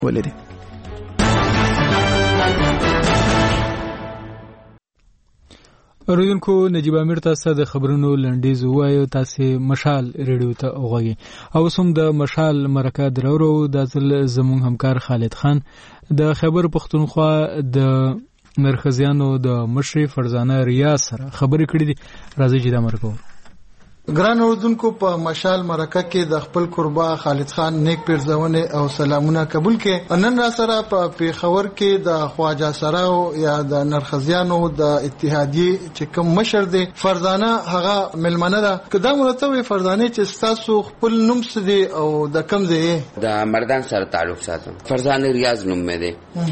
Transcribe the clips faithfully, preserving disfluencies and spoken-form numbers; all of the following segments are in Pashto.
ولري. اوریدونکو نجیب امیر تاسو د خبرونو لنډیز وایو، تاسو مشال ریډیو ته اوغږی او سم د مشال مرکه درورو د ځل زمون همکار خالد خان د خیبر پختونخوا د مرکزیانو د مشري فرزانه ریاض سره خبرې کړې دي. راځي چې دا مرکو ګران اوردونکو په مشال مرکه کې د خپل قربا خالد خان نیک پیرزونه او سلامونه قبول کې. نن را سره په پیښور کې د خواجه سراو یا د نرخزیانو د اتحادیه چې کوم مشر دی فرزانه هغه ملمنه ده. کدا مرتبه فرزانه چې تاسو خپل نوم څه دی او د کم دی؟ د مردان سره تعلق ساتم. فرزانه ریاض نوم مې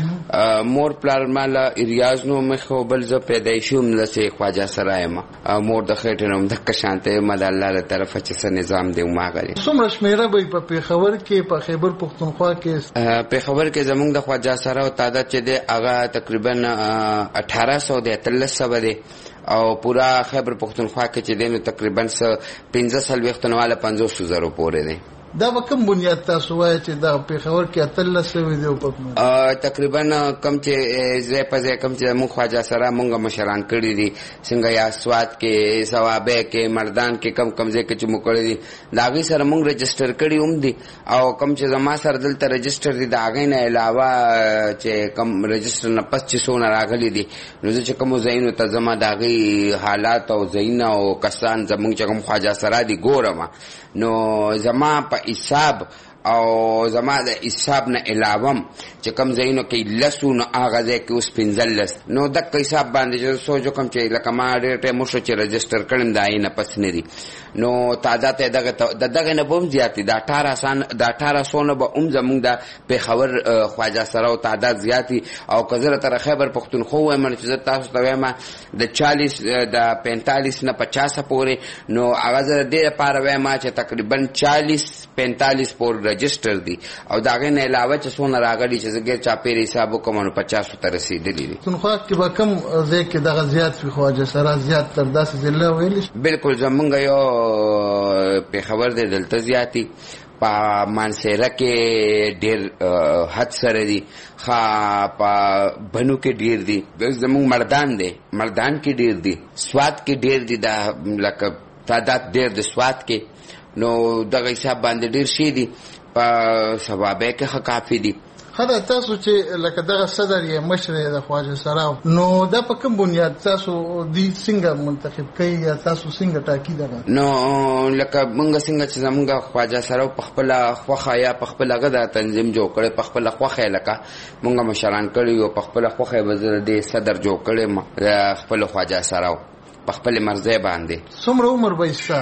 دی. مور پلار مال ریاض نوم مې خو بل ز پیدایشوم لسه خواجه سرایم. مور د خېټه نوم د کشانته د الله له طرفه چې څه نظام دی ماغلی. څومره شمیره به په پیښور کې په خیبر پختونخوا کې؟ پیښور کې زمونږ د خواجه سره او تعداد چې دی هغه تقریبا اٹھارہ سو دی اتلس سو دی او پورا خیبر پختونخوا کې چې دی نو تقریبا پنځه سلويخت نواله پنځوس زره پورې دی. دا کوم بنیاد تاسو وایي چې دا پیښور کې اتلس سو دی په کوم تقریبا کم چې زه په ځای کم چې مخ خواجه سره مونږه مشران کړی دي څنګه یا سواد کې ثوابه کې مردان کې کم کم ځای کې چې مو کړی دي دا غي سره مونږ رجستر کړی هم دي او کم چې زما سره دلته رجستر دي دا غي نه علاوه چې کم رجستر نه پس چې سونه راغلي دي نو چې کوم زینو ته زما دا غي حالات او زین او کسان زمونږ چې کوم خواجه سره دي ګورم نو زما په حساب او زما د حساب نه علاوه چې کم زینو کې لسو نه اغازه کې اوس پنځلس نو د حساب باندې چې سوچو کم چې لکه ما ډېر ټیم مشو چې رجستر کړم دا یې نه پس نه دي نو تعداد دغه د دغه نه بوم زیاتی د اٹھارہ سان د اٹھارہ سو نه به ام زمونږ د پیښور خواجه سره او تعداد زیاتی او کزره تر خیبر پختونخوا وایم چې تاسو ته وایم د چالیس د پینتالیس نه پچاس پورې نو اغازه ډېر پاره وایم چې تقریبا چالیس پینتالیس پور رجستر دي او داغه نه علاوه چې سونه راغلي چې زګر چا پیری حساب کوم نو پچاس ته رسیدلی دي. تنخوا کې به کم ځکه دغه زیات فی خواجه سره زیات تر داسې ځله ویل. بالکل زمونږ یو په خبر دی دلته زیاتی په مانسره کې ډېر حد سره دي خا په بنو کې ډېر دي زمونږ مردان دی مردان کې ډېر دي سواد کې ډېر دي دا لکه تعداد ډېر د سواد کې نو دغه حساب باندې ډېر شي دي په ثوابه کې ښه کافي دي. خدای تاسو چې لکه دغه صدر یې مشر د خواجه سراو نو دا په کوم بنیاد تاسو دی څنګه منتخب کړئ یا تاسو څنګه ټاکی ده؟ نو لکه موږ څنګه چې زموږ خواجه سراو په خپل خوخه یا په خپل غدا تنظیم جوړ کړي په خپل خوخه لکه موږ مشران کړي او په خپل خوخه وزیر دی صدر جوړ کړي ما خپل خواجه سراو په خپل مرزه باندې. څومره عمر به ایستا؟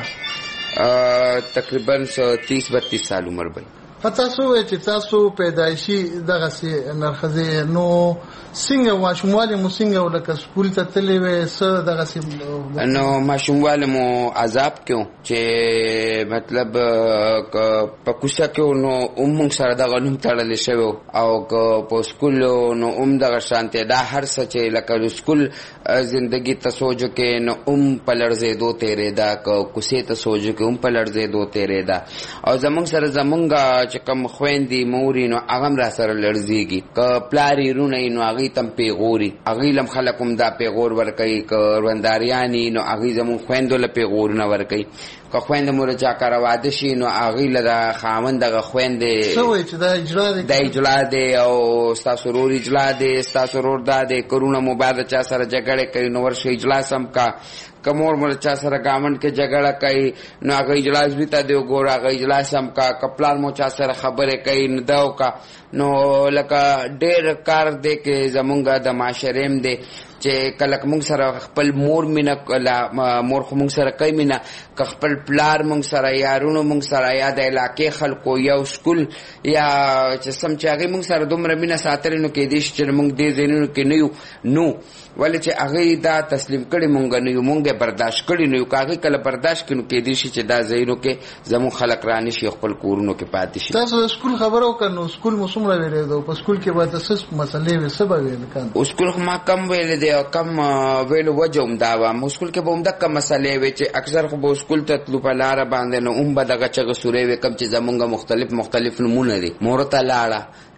تقریبا تیس بتیس سال عمر به. تاسو چې تاسو پیدایشي دغه سي نرخزه نو څنګه ماشومواله مو څنګه ولکه سکول ته تللی وې څه دغه سي نو ماشومواله مو عذاب کیو چې مطلب په کوڅه کې نو اوم سره دغه نوم تړل شوی او په سکول نو اوم دغه شانته دا هر څه چې لکه سکول زندگی ته سوچو کې نو اوم په لړزې دوه تیرې دا کوڅه ته سوچو کې اوم په لړزې دوه تیرې دا او زمونږ سره زمونږ چې کوم خويندې موري نو هغه را سره لړزيږي ک پلاری رونه نو هغه تم پیغوري هغه لم خلقم دا پیغور ور کوي ک ونداریانی نو هغه زمون خويندو له پیغور نه ور کوي که خويند مور چا کار واده شي نو هغه له خاوند دغه خويندې سوې چې دا اجرا دي د اجرا دي او تاسو رور اجرا دي تاسو رور داده کرونا مبارک چا سره جګړه کوي نو ورشي اجلاس هم کا کمور مر چا سره گاوند کې جګړه کوي نو هغه اجلاس بھی ته دیو ګور هغه اجلاس هم کا کپلان مو چا سره خبره کوي نو داو کا نو لکه ډېر کار دی کې زمونږه د معاشرم دی چې کله موږ سره خپل مور مینا مور خو موږ سره کوي مینا که خپل پلار موږ سره یارونو موږ سره یا د علاقې خلکو یو سکول یا چې سم چې هغه موږ سره دومره مینا ساتل نو کې دې چې موږ دې زینونو کې نه یو نو ولې چې هغه دا تسلیم کړي مونږ نه یو مونږه برداشت کړي نو کاږي کله برداشت کینو کې دي چې دا زینو کې زمو خلک رانی شي خپل کورونو کې پاتې شي. تاسو سکول خبرو کنو سکول مو څومره ویلې دو په سکول کې به تاسو مسلې وې سبا ویل کان سکول ما کم ویلې دی کم ویل وجوم دا و مو سکول کې به هم دغه مسلې وې چې اکثر خو به سکول ته تلو په لار باندې نو هم به دغه چغه سورې وې کم چې زمونږه مختلف مختلف نمونه دي مورته لاړه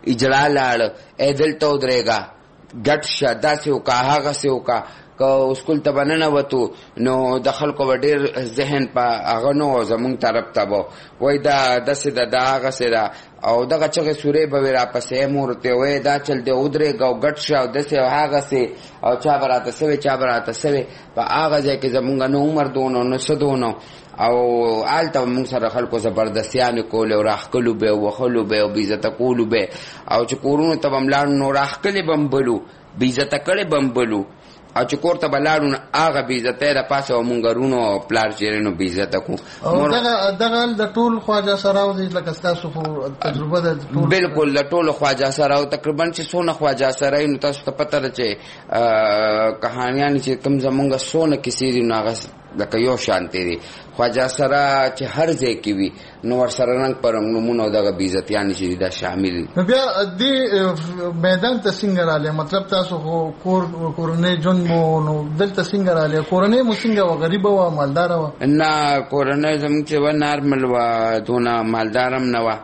اجرا لاړ ایدل تو درېګا ګټ شدا سه او کا هغه سه او کا که اسکول ته بننه وته نو د خلکو ډېر ذهن په هغه نو زمونږ طرف ته وو وای دا داسې د هغه سره او دغه چغې سورې به را پسې مور ته وای دا چل دی ودرې گاو ګټ شاو دسه هغه سه او چا براته سوي چا براته سوي په هغه ځای کې زمونږ نو عمر دونو نو سدونو او آلته موږ سره خلکو زبردستیان کول او راخلو به وخلو به او عزت کولو به او چې کورونو ته بملاړ نو راخلې بمبلو عزت کړي بمبلو او چې کور ته بلاړو هغه بې عزته د پاسه او مونږ رونو پلار چیرې نو بې عزته کو او دغه دغه د ټول خواجه سراو دي لکه تاسو خو تجربه ده بالکل د ټول خواجه سراو تقریبا چې سونه خواجه سرای نو تاسو ته پته ده چې کہانیان چې کوم زمونږ سونه کیسې دي نو هغه لکه یو شانتي دي خواجه سرا چې هر ځای کې وي نو ور سره رنګ پر نمونه دغه بې عزتیان چې دا شامل بیا دې میدان ته څنګه رااله مطلب تاسو خو کور کورنۍ جون مو نو دلته څنګه رااله کورنۍ مو څنګه و غریب و مالدار و نه کورنۍ زموږ چې و نارمل و دونه مالدارم نه و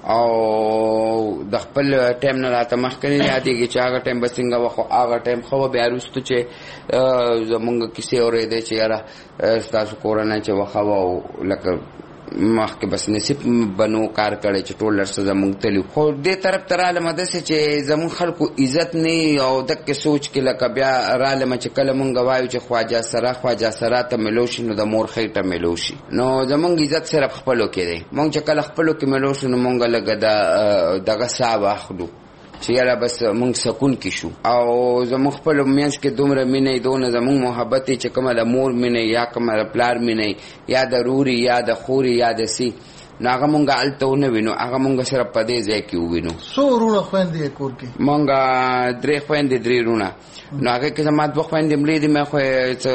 او د خپل ټایم نه راته مخکنی یادېږي چې هغه ټایم به څنګه وخو هغه ټایم خو بیا وروسته چې زمونږ کیسې اورېدې چې یاره ستاسو کورنۍ چې وخوه او لکه مخکې بس نصیب بنو کار کړی چې ټول لرسه زمونږ تلي خو دې طرف ته رالم داسې چې زمونږ خلکو عزت نه او دقې سوچ کې لکه بیا رالم چې کله مونږ وایو چې خواجه سره خواجه سره ته ملو شي نو د مور خېټه ملو شي نو زمونږ عزت صرف خپلو کې دی مونږ چې کله خپلو کې ملو شو نو مونږ لږه دغه ساه واخلو چې یاره بس مونږ سکون کې شو او زمونږ خپل میانس کې دومره مینې دونه زمونږ محبت چې کومه د مور مینې یا کومه د پلار مینې یا د روري یا د خوري یا د سی نو هغه مونږ هلته ونه وینو هغه مونږ صرف په دې ځای کې ووینو څو وروڼه خویندې کور کې مونږ درې خویندې درې وروڼه نو هغې کې زما دوه خویندې مړې دي مې خو څه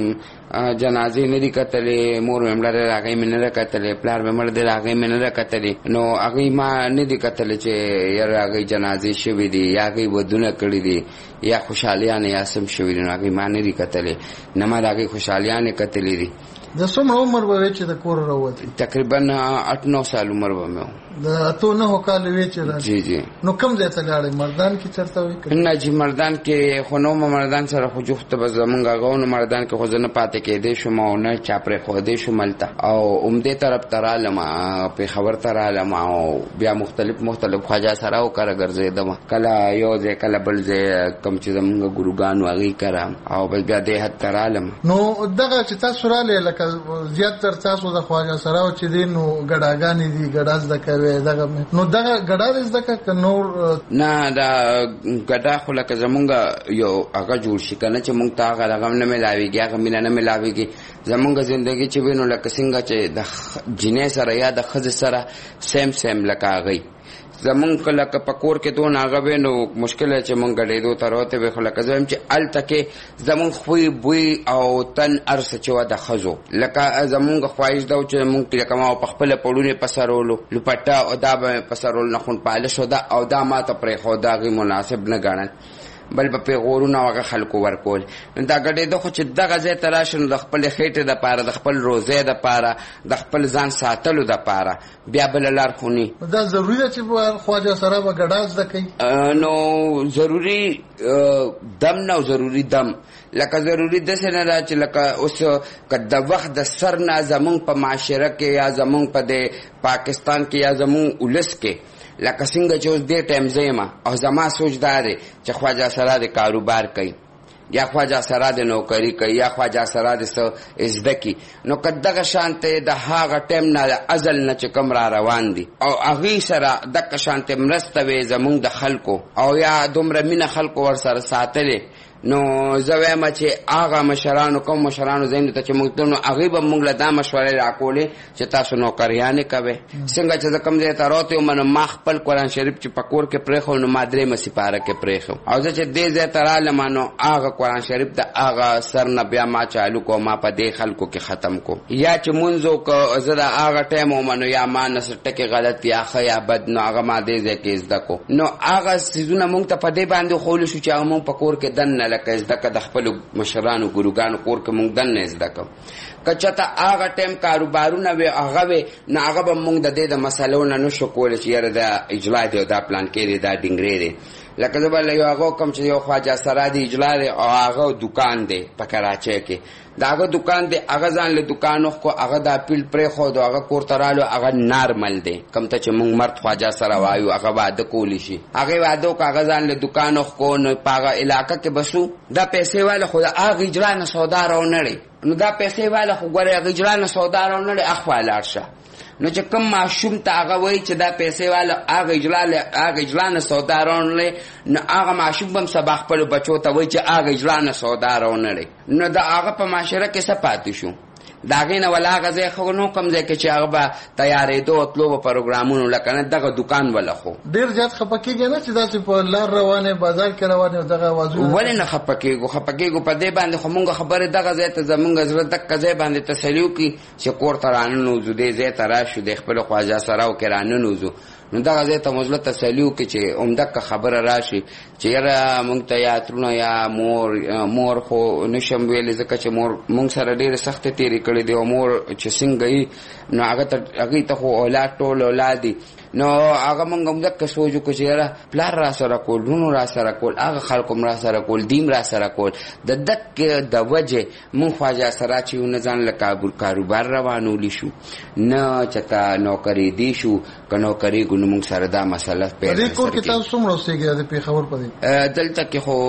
جنازې نه دي کتلې مور مې مړه ده هغې مې نه ده کتلې پلار مې مړ دی هغې مې نه ده کتلې نو هغې ما نه دي کتلې چې یاره هغې جنازې شوي دي یا هغې ودونه کړي دي یا خوشحالیانې یا سم شوي دي نو هغې ما نه دي کتلې نه ما د هغې خوشحالیانې کتلې دي د څومره عمر به وی چې د کور راووتې تقریبا اټ نو سال عمر به مې و د اتو نهو کال وی چې راځي جی جی نو کوم ځای ته لاړې مردان کې چېرته وی نه جی مردان کې خو نو مردان سره خو جفت به زمونږ هغه نو مردان کې خو زه نه پاتې کېدی شم او نه چا پرېښودی شم هلته او عمدې طرف ته رالم پېښور ته رالم او بیا مختلف مختلف خواجه سراو کره ګرځېدم کله یو ځای کله بل ځای کوم چې زمونږ ګروګان و هغې کره او بس بیا دې حد ته رالم نو دغه چې تاسو رالې لکه زیات تر تاسو د خواجه سراو چې دی نو ګډاګانې دي ګډا زده کوي دغه نو دغه ګډا دې زده که نور نه دا ګډا خو لکه زمونږ یو هغه جوړ شي که نه چې مونږ ته هغه رقم نه میلاوېږي هغه مینه نه میلاوېږي زمونږ زندګي چې وي نو لکه څنګه چې د جینۍ سره یا د ښځې سره سیم سیم لکه هغوی زمونږ که لکه په کور کې دونه هغه وی نو مشکل دی چې مونږ ګډېدو ته راوتې وی خو لکه زه وایم چې هلته کې زمونږ خوی بوی او تن هر څه چې وه د ښځو لکه زمونږ خواهش دا و چې مونږ لکه ما په خپله پړونې په سرولو لپټه او دا به مې په سرولو نه خون پالش وده او دا ما ته پرېښوده هغې مناسب نه ګڼل بل به پیغورونه هغه خلکو ورکول دا ګډېده خو چې دغه ځای ته راشي نو د خپلې خېټې دپاره د خپل روزۍ دپاره د خپل ځان ساتلو دپاره بیا بله لار خو نه دا ضروري ده چې خواجه سره به ګډا زده کوي نو ضروري دم نه او ضروري دم لکه ضروري داسې نه ده چې لکه اوس که د وخت د سر نه زمونږ په معاشره کې یا زمونږ په د پاکستان کې یا زمونږ ولس کې لکه څنګه چې اوس دې ټایم زه یم او زما سوچ دا دی چې خواجه سره د کاروبار کوي یا خواجه سره د نوکري کوي یا خواجه سره د څه زده کړي نو که دغه شانتې د هغه ټایم نه د ازل نه چې کوم را روان دي او هغې سره دغه شانتې مرسته وې زمونږ د خلکو او یا دومره مینه خلکو ورسره ساتلې نو زه وایم چې هغه مشرانو کوم مشرانو ځایونو ته چې موږ تلو نو هغې به موږ له دا مشورې راکولې چې تاسو نوکریانې کوئ څنګه چې زه کوم ځای ته راوتی وم نو ما خپل قرآن شریف چې په کور کې پرېښو نو ما درېیمه سپاره کې پرېښو او زه چې دې ځای ته رالم نو هغه قرآن شریف د هغه سر نه بیا ما چالو کو ما په دې خلکو کې ختم کو یا چې مونځ وکړو زه د هغه ټایم وم نو یا ما نه څه ټکې غلط یا ښه یا بد نو هغه ما دې ځای کې زده کو نو هغه څیزونه مونږ ته په دې باندې ښوولي شو چې هغه مونږ په کور کې دننه لکه زده که د خپلو مشرانو ګروګانو کور کې مونږ دننه زده کوو کچته هغه ټیم کاروبارونه وي هغه وي نو هغه به موږ د دې د مسلو نه نشو کولی چې یاره دا اجلا دی او دا پلان کې دی دا ډینګرې دی. لکه زه به یو هغه کوم چې یو خواجه سرا دی اجلا دی او هغه دکان دی په کراچۍ کې د هغه دکان دی هغه ځان له دکان وخو هغه د اپیل پرېښود هغه کور ته رالو هغه نارمل دی کوم ته چې موږ مرد خواجه سره وایو هغه واده کولی شي هغې واده وکړه هغه ځان له دکان وخو نو په هغه علاقه کې بسو دا پیسې واله خو د هغه اجلا نه سودا راونړی نو دا پیسې واله خو ګورې هغه اجلا نه سودا راونړی اخوا لاړ شه نو چې کوم ماشوم ته هغه وایي چې دا پیسې واله هغه اجلا هغه اجلا نه سودا راونړی نو هغه ماشوم به هم سبا خپلو بچو ته وایي چې هغه اجلا نه سودا راونړی نو د هغه په معاشره کې څه پاتې شو د هغې نه ولا هغه ځای خو نو کوم ځای کې چې هغه به تیارېدو تلو به پروګرامونو لکه نه دغه دکان وله خو ډېر زیات خفه کېږي نه چې داسې په لار روانې بازار کې روانې دغه اوازونه ولې نه خفه کېږو خفه کېږو په دې باندې خو مونږ خبرې دغه ځای ته زمونږ زړه دقه ځای باندې تسلي وکړي چې کور ته راننوځو دې ځای ته راشو د خپلو خواجه سراو کې راننوځو نو دغه ځای ته موږ تسلي وکړي چې همدقه خبره راشي چې یاره مونږ ته یا ترونه یا مور مور خو نشم ویلی ځکه چې مور مونږ سره ډېرې سختې تېرې کړې دي او مور چې څنګه یي نو هغه ته هغې ته خو اولاد ټول اولاد دي نو هغه مونږ همدقه سوچ وکړو چې یاره پلار را سره کول لونو را سره کول هغه خلکو هم را سره کول دیم را سره کول د دقې د وجې مونږ خواجه سرا چې نه ځان له کاروبار روانولی شو نه چېرته نوکري دی شو که نوکري ګو نو مونږ سره دا مسله پیدا په دې کور کې تاسو څومره اوسېږئ د پېښور په دې دلته کې خو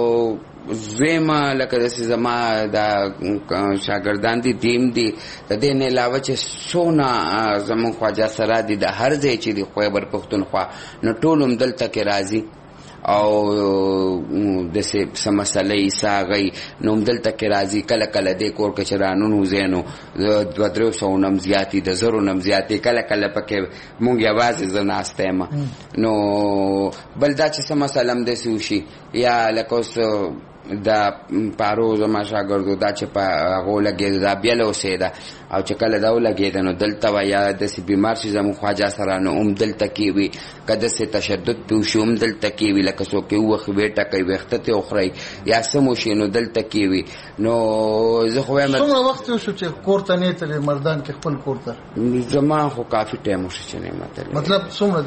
زویمه لکه داسې زما دا شاګردان دي دیم دي د دې نه علاوه چې څونه زموږ خواجه سرا دي د هر ځای چې دي خیبر پښتونخوا نو ټول هم دلته کې راځي او داسې څه مسله یې څه هغه نو هم دلته کې راځي کله کله دې کور کې چې راننوځی نو دوه درېو سوو نه هم زیات دي د زرو نه هم زیات دي کله کله پکې مونږ یوازې زه ناسته یم نو بل دا چې څه مسله هم داسې وشي یا لکه اوس دا پارو زما شاګردو دا چې په هغو لګېده دا بیله اوسېده او چې کله دا ولګېده نو دلته وه یا داسې بیمار شي زموږ خواجه سره نو هم دلته کې وي که داسې تشدد پې وشي هم دلته کې وي لکه څوک یې ووښي ویټه کوي ویښته ترې وخورئ یا څه مو شي نو دلته کې وي نو زه خو وایم څومره وخت وشو چې کور ته نه تلې مردان کې خپل کور ته زما خو کافي ټایم وشو چې نه متلې مطلب څومره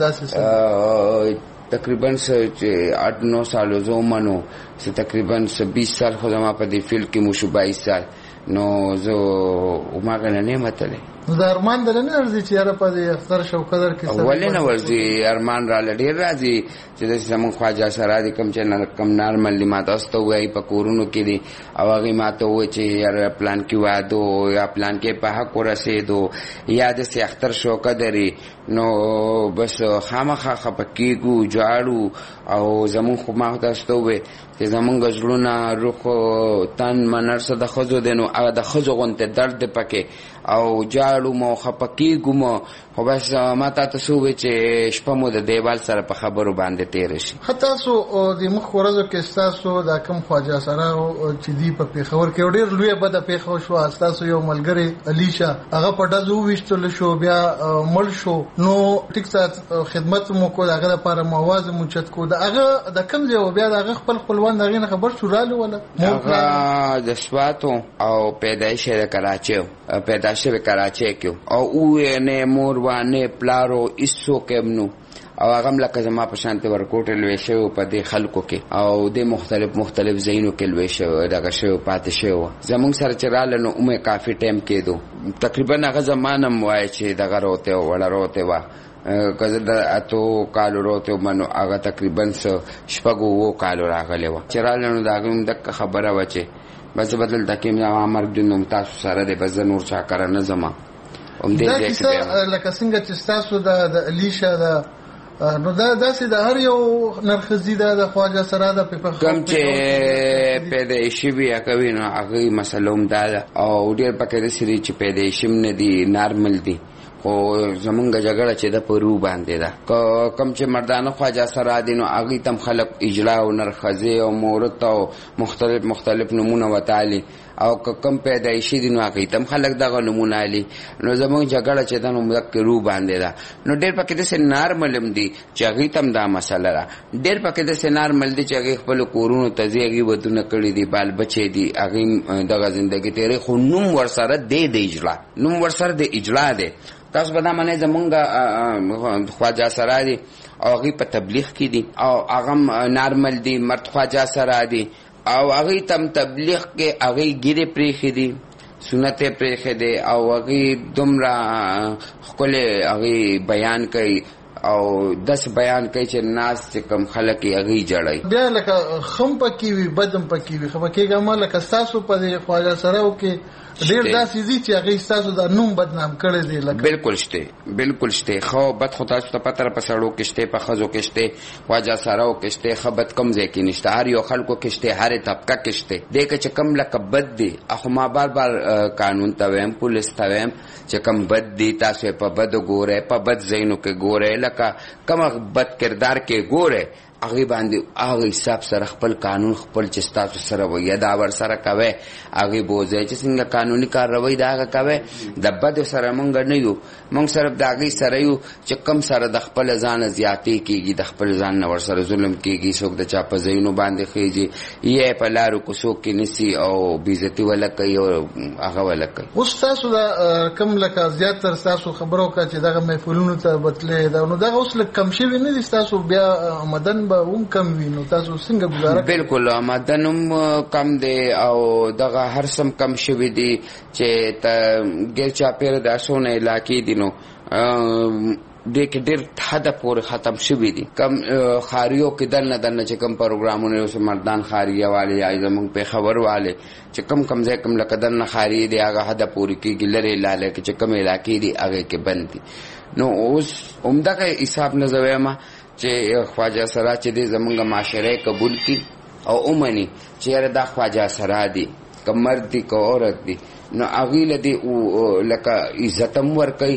داسې تقریبا چې آٹھ نو سالو زه ومنو چې تقریبا بیس سال خو زما په دې فیلډ کې مو شو بایس سال نو زه هماغه نه نه متلی نو د ارمان دله نه ورځي چې یاره په دې اختر شو قدر کې ولې نه ورځي ارمان راله ډېر راځي چې داسې زموږ خواجه سرا دي کوم چې کم نارمل دي ما تاسو ته ووایي په کورونو کې دي او هغې ما ته ووایي چې یاره پلان کې واده یا پلان کې په حق ورسېدو یا داسې اختر شوکه دري نو بس خامخا خفه کېږو جاړو او زموږ خو ما تاسو ته ووایي چې زموږ زړونه روح تن من هر څه د ښځو دی نو هغه د ښځو غوندې درد دی پکې او جاړو مو خفه کېږو مو خو بس ما تا ته څه ووایي چې شپه مو د دیوال سره په خبرو باندې تېره شي ښه تاسو د مخ ورځو کې ستاسو دا کوم خواجه سرا چې دی په پېښور کې ډېر لویه بده پېښه شوه ستاسو یو ملګری علیشه هغه په ډزو وویشتل شو بیا مړ شو نو ټیک سات خدمت مو کو هغه لپاره مو اواز مو چت کو د هغه د کوم ځای بیا د هغه خپل خپلوان دغې نه خبر شو راله ولا هغه د سواتو او پیدایش د کراچۍ پیدا شوی کراچۍ کې او اوه نه مور و نه پلارو ایسو کېمنو او هغه هم لکه زما په شانتې ورکوټې لوی شوی په دې خلکو کې او د مختلف مختلف ځایونو کې لوی شوی دغه شوی پاتې شوی زموږ سره چې راله نو عمر کافي ټایم کېدو تقریبا هغه زمانه هم وایي چې دغه روته وړه روته وه که زه د اتو کالو روته وم نو هغه تقریبا شپږو اوو کالو راغلی وه چې راله نو د هغې هم دقه خبره وه چې بس زه به دلته کې زما مرګ جون نوم تاسو سره دی بس زه نور چا کره نه ځم دا کیسه لکه څنګه چې ستاسو د علیشه د نو دا داسې د هر یو نرخزي ده د خواجه سرا د کوم چې پیدایشي وي کوي نو هغې مسله هم دا ده او ډېر پکې داسې دي چې پیدایشي هم نه دي نارمل دي او زمونږ جګړه چې د پرو باندې ده کوم چې مردانه خواجه سره دي نو هغه تم خلق اجلا او نرخزه او مورت او مختلف مختلف نمونه وتعالي او کم پیدایشي دي نو هغه تم خلق دغه نمونه علي نو زمونږ جګړه چې د نو مذکرو باندې ده نو ډېر پکې د نارملم دي چې هغه تم دا مسله ده ډېر پکې د نارمل دي چې هغه خپل کورونو تزيغي ودونه کړی دي بال بچي دي هغه دغه ژوندۍ تیرې خو نوم ورسره دی د اجلا نوم ورسره د اجلا دی تاسو به دا منئ زمونږ خواجه سره دي او هغه په تبلیغ کې دي او هغه نارمل دي مرد خواجه سره دي او هغه تم تبلیغ کې هغه ګیره پریخي دي سنت پریخي دي او هغه دومره خپل هغه بیان کوي او داس بیان کوي چې ناس چې کم خلک یې هغه جوړي بیا لکه خم پکې وي بدم پکې وي خو کېږه ما لکه تاسو په خواجه سره او کې ډېر داسې دي چې هغه تاسو د نوم بدنام کړی دی لکه بالکل شته بالکل شته خو بد خو تاسو ته پته په سړو کې شته په خزو کې شته خواجه سره او کې شته خبت کم ځای کې نشته هر یو خلکو کې شته هر طبقه کې شته دغه چې کم لکه بد دي اخو ما بار بار قانون ته ویم پولیس ته ویم چې کم بد دي تاسو په بد ګوره په بد زینو کې ګوره لکه کم بد کردار کې ګوره هغه باندې هغه حساب سره خپل قانون خپل چې تاسو سره وي دا ور سره کوي هغه بوزي چې څنګه قانوني کاروي دا کوي د بد سره مونږ نه یو مونږ سره داغي سره یو چې کم سره د خپل ځان زیاتې کیږي د خپل ځان نور سره ظلم کیږي څوک د چا په زینو باندې خيږي یې په لارو کو څوک نسی او بیزتی ولا کوي او هغه ولا کوي اوس تاسو دا کم لکه زیات تر تاسو خبرو کا چې دغه محفلونو ته بتلې دا نو دغه اوس لکه کم شي نه دي تاسو بیا مدن هم کم وینو تاسو څنګه گزاره بالکل آمدنم کم دی او دغه هر سم کم شوی دی چې ته ګر چا پیر د اسونه علاقې دي نو د کې ډېر حد پورې ختم شوی دي کم خاریو کې دنه دنه چې کم پروګرامونه اوس مردان خاریه والے یا زمونږ په خبر والے چې کم کم ځای کم لکه دنه خاریه دی هغه حد پورې کې ګلره لاله کې چې کم علاقې دي هغه کې بند دي نو اوس عمدہ حساب نه زویما چې خواجه سره چې د زمونږ معاشره قبول کی او اومني چې دا خواجه سره دي کمر دي کو عورت دي نو اغیل دي او لکه عزتم ور کوي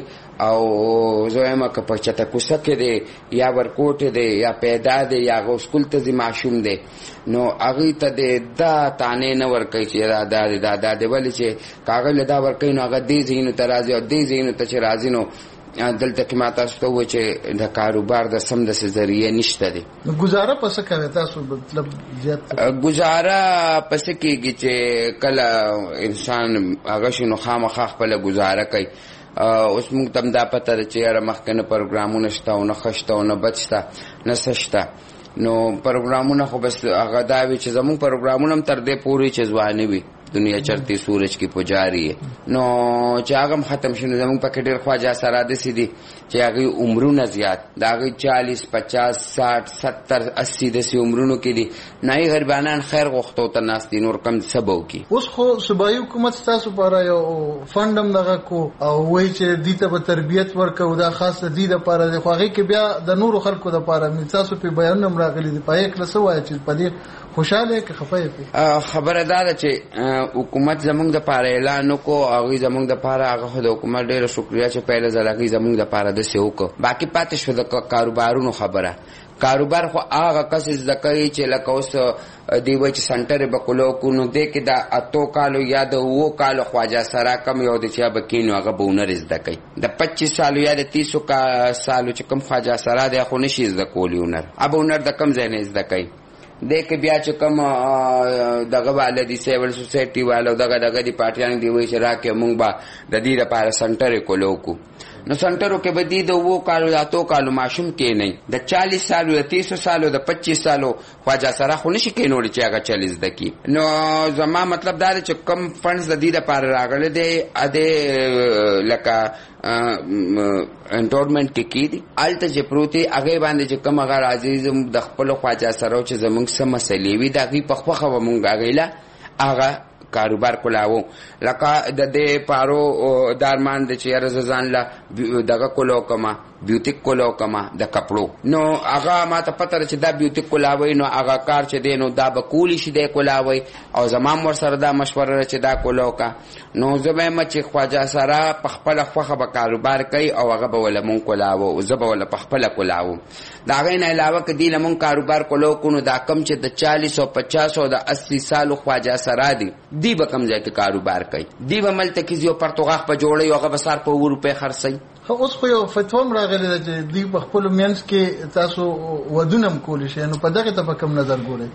او زویما که په چته کوسه کې دی یا ورکوټ دی یا پیدا دی یا غوسکول ته زی معشوم دی نو اغه ته دا تانه نه ور کوي چې دا دا دا دا دی ولې چې کاغذ لدا ور کوي نو هغه دې زینو ترازی او دې زینو ته چې راځي نو دلته کې ما تاسو ته و چې د کاروبار د سم د ذریعہ نشته دي گزاره پس کوي تاسو مطلب زیات گزاره پس کېږي چې کله انسان هغه شنو خامخا خپل گزاره کوي اوس موږ تم دا پته چې یاره مخکنه پروګرامونه شته او نه خشته او نه بچته نه سشته نو پروګرامونه خو بس هغه دا وی چې زموږ پروګرامونه هم تر دې پوري چې ځواني وي دنیا چرتی سورج کی پجاری ہے نو چې هغه ختم شنو زموږ په ډېر خواجه سره د سيدي چې هغه عمرونه زیات دا هغه چالیس پچاس ساٹھ ستر اسی د سي عمرونو کې دي نه غریبانان خیر غوښتو ته ناس دي نور کم سبو کی اوس خو صوبایي حکومت تاسو لپاره یو فندم دغه کو او وای چې د ته په تربيت ورکو دا خاصه دي د لپاره د خوغي کې بیا د نورو خلکو د لپاره تاسو په بیان نم راغلي دي پای کله سوای چې په دې خوشاله کې خفای خبره ده چې حکومت زمونږ د پاره اعلان وکړو او زمونږ د پاره هغه د حکومت ډیره شکریا چې پیله ځلګي زمونږ د پاره د سیو کو باقی پاتې شو د کاروبارونو خبره کاروبار خو هغه کس زکای چې لکه اوس دی وای چې سنټر به کولو کو نو د کې د اتو کالو یا د وو کالو خواجه سره کم یو د چې بکینو هغه بونر زدکای د پچیس سالو یا د تیس سالو چې کم خواجه سره د خو نشي زدکولیونر ابونر د کم ځای نه زدکای دیکھ بیا چې کوم دغه والدي سیول سوسایټي والو دغه دغه دی پارټیان دی وای چې راکې مونږ با د دې لپاره سنټر کولو کو نو سنټرو کې بدی د وو کالو راتو کالو ماشوم کې نه د چالیس سالو د تیس سالو د پچیس سالو خواجه سره خو نشي کې نوړي چې هغه چالیس دکی نو زما مطلب دا چې کم فندز د دې لپاره راغله دی ا دې لکه انټورمنت کې کی دي الته چې پروتي هغه باندې چې کوم هغه عزیز د خپل خواجه سره چې زمونږ سم مسلې وي دغه په خو خو مونږ غیلا هغه کاروبار کولاو لکه د دې پارو دارمان د چې رزان لا دغه کولو کما بیوټیک کولاو کما د کپړو نو هغه ما ته پته چې دا بیوټیک کولاوي نو هغه کار چې دی نو دا به کولی شي د کولاوي او زمام ور سره دا مشوره چې دا کولاو کا نو زه به چې خواجه سره په خپل خوخه به کاروبار کوي او هغه به ول مون کولاو او زه به ول په خپل کولاو دا غین علاوه کدی لمون کاروبار کولو کو نو دا کم چې د چالیس او پچاس او د اسی سالو خواجه سره دی دی به کم ځای کې کاروبار کوي دی به ملته کې یو پرتګاغ په جوړي او هغه به سار په روپے خرڅي اوس خو یو فتوا راغلی ده چې دی په خپل مینس کې تاسو ودونم کولی شئ نو په دغه ته په کوم نظر ګورئ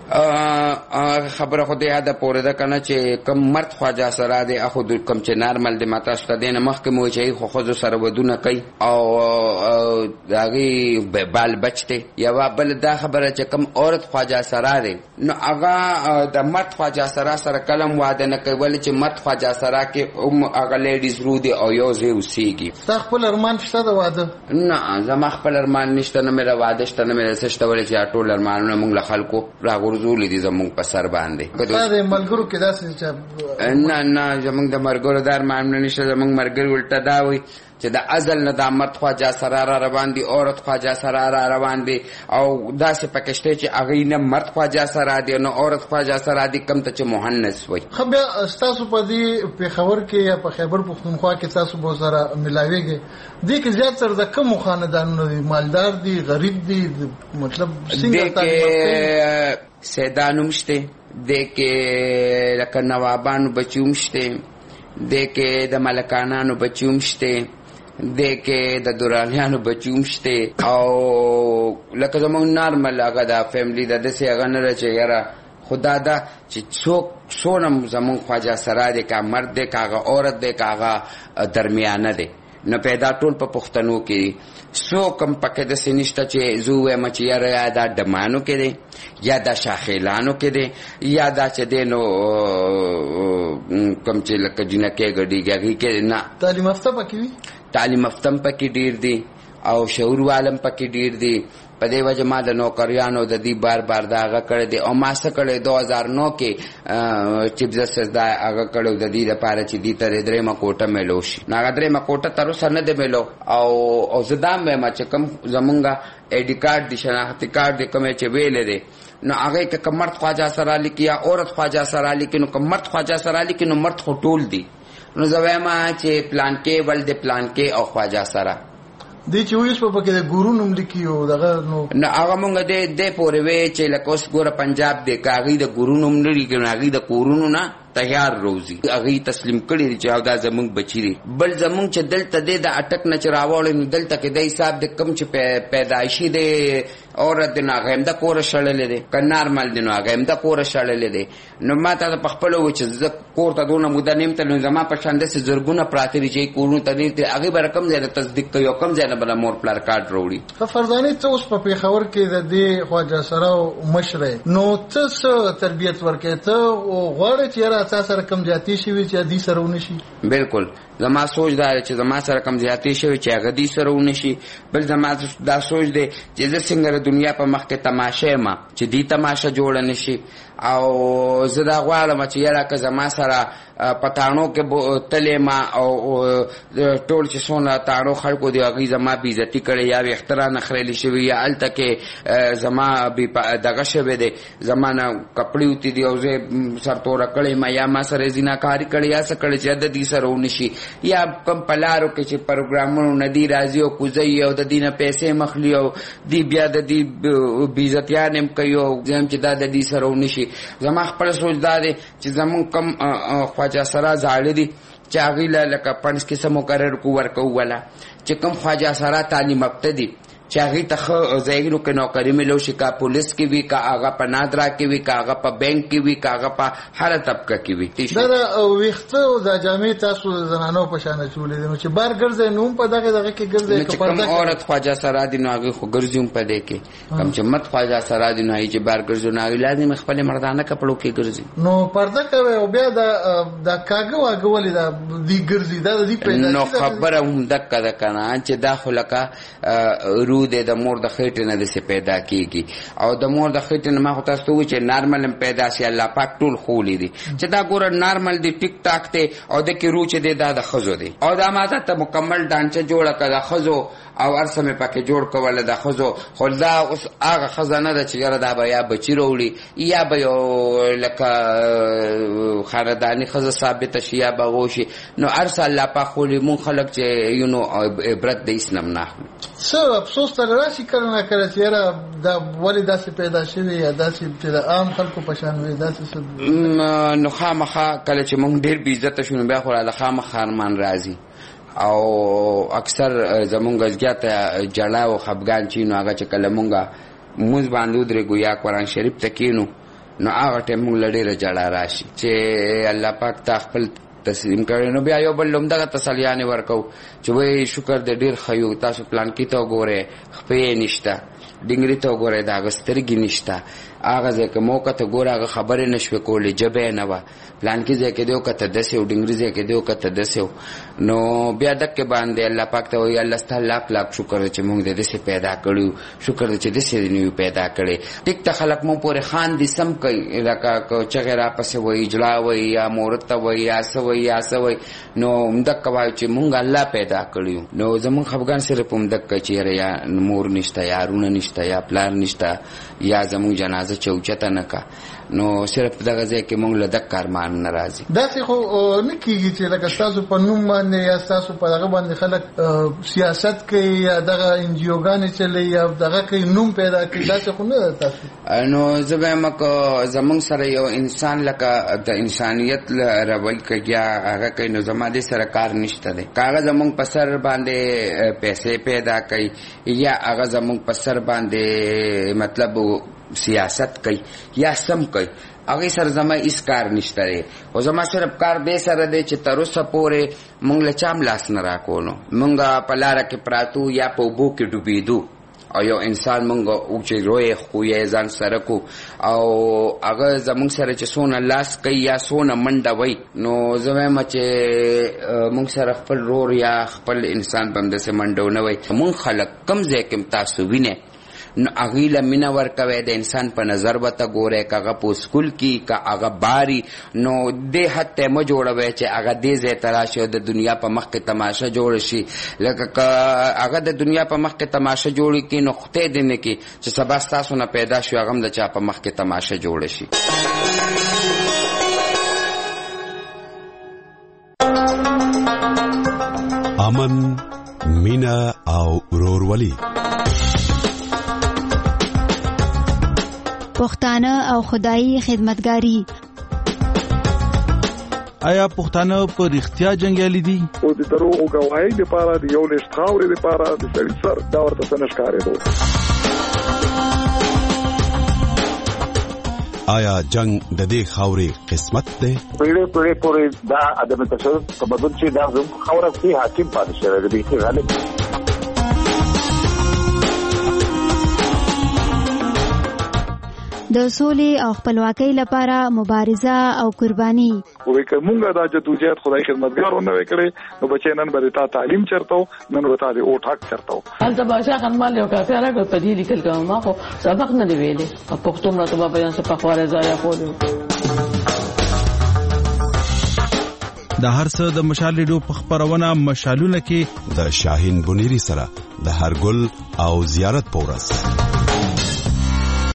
خبره خو دې هدا پورې ده کنه چې کم مرد خواجه سره دی اخو د کم چې نارمل دی ماته شته دینه مخکې مو چې خو خو سره ودونه کوي او داغي بال بچته یا بل دا خبره چې کم عورت خواجه سره دی نو هغه د مرد خواجه سره سره کلم واده نه کوي ولې چې مرد خواجه سره کې ام هغه لیډیز رو دی او یو ځای اوسېږي خپل ارمان شته د واده نه زما خپل ارمان نشته نه مې واده شته نه مې سشته ولې چې ټول ارمانونه موږ له خلکو راغورځولې دي زموږ په سر باندې دا د ملګرو کې داسې چې نه نه زموږ د مرګرو د ارمانونه نشته زموږ مرګر ولټه دا وي چې د ازل نه د مرد خواجه سره را روان دي عورت خواجه سره را روان دي او داسې پکشته چې هغه نه مرد خواجه سره دي نو عورت خواجه سره دي کم ته چې مهندس وي خو بیا تاسو په دې پیښور کې یا په خیبر پښتونخوا کې تاسو به سره ملاويږي دې کې زیات تر د کوم خاندانونو دي مالدار دي غریب دي مطلب څنګه تاسو سیدانوم شته د کې لکه نوابانو بچوم شته د کې د ملکانانو بچوم شته د کې د دورانیانو بچوم شته او لکه زموږ نارمل هغه د فیملی د دسې هغه نه چې یاره خدا دا چې څوک څونم زموږ خواجه سره دی کا مرد دی کا هغه عورت دی کا هغه درمیانه دی نو پیدا ټول په پښتنو کې سو کم پکې د سنشته چې زوې مچ یاره یا دا دمانو کې دی یا دا شاخیلانو کې دی یا دا چې دینو کم چې لکه جنکه غډیږي کې نه تعلیم یافته پکې وي تعلیم یافتم پکې ډیر دی او شعور عالم پکې ډیر دی په دې وجه ما د نوکریانو د دې بار بار دا هغه کړی دی او ما څه کړی دو هزار نو کې چیف جسټس دا هغه کړو د دې لپاره چې دې ترې درې ما کوټه ملو شي نه درې ما کوټه تر اوسه نه دی ملو او او زدام به ما چې کوم زمونږه ایډي کارت دي شناختی کارت دي کومه چې ویلې دي نو هغه کې کمرد خواجه سره لیکي یا عورت خواجه سره لیکي نو کمرد خواجه سره لیکي نو مرد خو ټول دي نو زویما چې پلان کې ول د پلان کې او خواجه سره دې چې ویس په پکې د ګورو نوم لیکي او دغه نو نه هغه مونږ دې د پورې وی چې لکوس ګوره پنجاب د کاغی د ګورو نوم لري کې هغه د کورونو نه تیار روزي هغه تسلیم کړی چې دا زمونږ بچی دي بل زمونږ چې دلته د اٹک نه چراوړ نو دلته کې د حساب د کم چې پیدایشي د عورت نه غیم د کور شړلې دي ک نارمل دي نو غیم د کور شړلې دي نو ما ته په خپل و چې ز کور ته دونه مده نیم ته زما په شاندې سي زرګونه پراتی چې کورونو ته دي هغه برکم ځای تصدیق کوي کم ځای نه بل مور پلار کارت وروړي په فرضانه ته اوس په پیښور کې د دې خواجه سره مشره نو څه تربيت ورکې ته غوړې چې را تاسو سره کم جاتی شي چې دې سره ونشي بالکل زما سوچ دا چې زما سره کم زیاتی شوی چې هغه دې سره ونشي بل زما دا سوچ دی چې زه څنګه د دنیا په مخ کې تماشه ما چې دې تماشه جوړ نشي او زه دا غواړم چې یاره که زما سره پټانو کې تلې ما او ټول چې څونه تاړو خلکو دی هغه زما بي عزتي کړي یا احترام نخريلي شوی یا الته کې زما بي دغه شوی دی زمانہ کپڑے وتی دی او زه سرتور کړي ما یا ما سره زیناکاری کړي یا څه کړي چې د دې سره ونشي یا کم پلارو کې چې پروګرامونو ندی راځي او کوزي او د دینه پیسې مخلي او دی بیا د دې بي عزتيان هم کوي او زم چې دا د دې سره ونشي زما خپل سوچ دا دی چې زمون کم خواجه سره زاړه دي چې هغه لکه پنځ کې سم مقرر کو ورکو ولا چې کم خواجه سره تعلیم یافته دي چې هغه ته ځایونو کې نوکری ملو شي کا پولیس کې وی کا هغه په نادرا کې وی کا هغه په بانک کې وی کا هغه په هر طبقه کې وی دا ویخته او د جامع تاسو زنانو په شان چولې دي چې بار ګرځي نو په دغه دغه کې ګرځي چې کوم عورت خواجه سره دي نو هغه خو ګرځوم په دې کې کم چې مت خواجه سره دي نو چې بار ګرځو نه لازم خپل مردانه کپړو کې ګرځي نو پرده کوي او بیا د د کاګه واګولې دا دی ګرځي دا دی پیدا نو خبره هم دک کده کنه چې دا خلکا رو شروع دی د مور د خېټې نه داسې پیدا کېږي او د مور د خېټې نه ما خو تاسو ته ووایي چې نارمل هم پیدا شي الله پاک ټول خولی دي چې دا ګوره نارمل دی ټیک ټاک دی او د کې روح چې دی دا د ښځو دی او دا ما ته مکمل ډانچه جوړه کړه د ښځو او هر څه مې پکې جوړ کوله د ښځو خو دا اوس هغه ښځه نه ده چې یاره دا به یا بچي راوړي یا به یو لکه خانداني ښځه ثابته شي یا به وشي نو هر څه الله پاک خولي مونږ خلک چې یو نو عبرت د هېڅ نه نه اخلو څه افسوس ترې راشي کله نه کله چې یاره دا ولې داسې پیدا شوي یا داسې چې د عام خلکو په شان وي داسې څه نو خامخا کله چې مونږ ډېر بې عزته شو نو بیا خو راله خامخا ارمان راځي او اکثر زمونږ زیاته جړا او خفګان چې نو هغه چې کله مونږ مونځ باندې ودرېږو یا قرآن شریف ته کښېنو نو هغه ټایم مونږ له ډېره جړا راشي چې الله پاک تا خپل تسلیم کړی نو بیا یو بل همدغه تسلیانې ورکوو چې وایي شکر د ډېر ښه یو تاسو پلانکي ته وګورئ خپې نشته ډنګري ته وګورئ د هغه سترګې نشته هغه ځای که مو کته ګوره هغه خبرې نه شوې کولی ژبه یې نه وه پلانکي ځای کې دی وکته داسې و ډنګري ځای کې دی وکته داسې و نو بیا دقې باندې الله پاک ته وایي الله ستا لاک لاک شکر دی چې مونږ د داسې پیدا کړي شکر دی چې داسې نه وي پیدا کړی ټیک ته خلک مو پورې خاندي سم کوي لکه که چغې راپسې وایي اجلا وایي یا مورت ته وایي یا څه وایي یا څه وایي نو همدقه وایي چې مونږ الله پیدا کړي نو زمونږ خفګان صرف همدقه چې یاره یا مور نشته یا رونه نشته یا پلار نشته یا زمونږ جنازه چې اوچته نه کا نو صرف دغه ځای کې مونږ له دغه ارمان نه راځي داسې خو نه کېږي چې لکه ستاسو په نوم باندې یا ستاسو په دغه باندې خلک سیاست کوي یا دغه انجیوګانې چلوي یا دغه کوي نوم پیدا کوي داسې خو نه ده تاسو نو زه به وایم که زمونږ سره یو انسان لکه د انسانیت روی کوي یا هغه کوي نو زما دې سره کار نشته دی که هغه زمونږ په سر باندې پیسې پیدا کوي یا هغه زمونږ په سر باندې مطلب سیاست کوي یا سم کوي هغې سره زما هېڅ کار نشته دی خو زما صرف کار دې سره دی چې تر اوسه پورې مونږ له چا هم لاس نه راکولو مونږ په لاره کې پراتو یا په اوبو کې ډوبېدو او یو انسان مونږ چې روی خو یا ځان سره کو او هغه زمونږ سره چې څونه لاس کوي یا څونه منډه وي نو زه وایم چې مونږ سره خپل رور یا خپل انسان به همداسې منډه ونه وي مونږ خلک کوم ځای کې تاسو وینئ نو هغوی له مینه ورکوئ د انسان په نظر ورته ګورئ که هغه په سکول کې که هغه باري نو دې حد ته مه جوړوئ چې هغه دې ځای ته راشي او د دنیا په مخ کې تماشه جوړه شي لکه که هغه د دنیا په مخ کې تماشه جوړه کړي نو خدای دې نه کړي چې سبا ستاسو نه پیدا شي هغه هم د چا په مخ کې تماشه جوړه شي امن مینا او ورورولي پښتانه او خدایي خدمتګاری آیا پښتانه په رښتیا جنگیالي دي او د دروغ غواړي د پاره د یو لښت خاورې د پاره د سړي سر دا ورته سنشکارې دو آیا جنگ د دې خاورې قسمت ده پیړې پیړې پورې دا ادمه تشدد تمدن چې دا زم خوره کې حاکم پاتې شوی دی چې غالب د سولې او خپلواکۍ لپاره مبارزه او قرباني وې کومه دا جدوجہد خدای خدمتګارونه وکړي نو بچي نن به تا تعلیم چرته نن به تا د او ټاک چرته هلته باشا خنمال یو کافي راغی په دې لیکل کوم ما خو سبق نه دی ویلې په پښتو مرتبه بیان څه په خواره ځای خوري د هر څه د مشال ریډیو په خبرونه مشالونه کې د شاهین بنيري سره د هر ګل او زیارت پورس